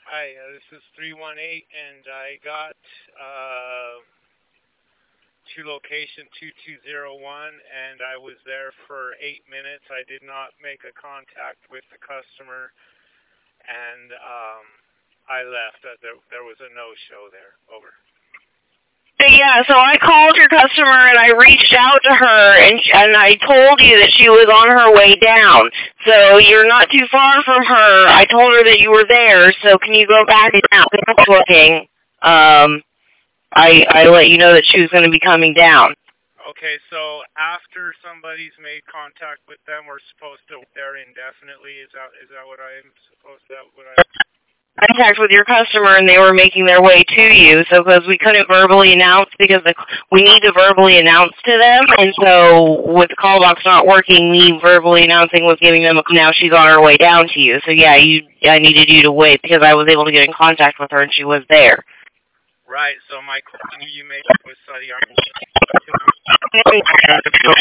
Hi, this is 318, and I got to location 2201, and I was there for 8 minutes. I did not make a contact with the customer, and I left. There was a no-show there. Over. Yeah, so I called your customer and I reached out to her and I told you that she was on her way down. So you're not too far from her. I told her that you were there, so can you go back now? Looking. I let you know that she was going to be coming down. Okay, so after somebody's made contact with them, we're supposed to wait there indefinitely. Is that what I'm supposed to? Contact with your customer and they were making their way to you, so because we couldn't verbally announce because we need to verbally announce to them, and so with the call box not working, me verbally announcing was giving them now she's on her way down to you. So yeah, I needed you to wait because I was able to get in contact with her and she was there. Right, so my question you made was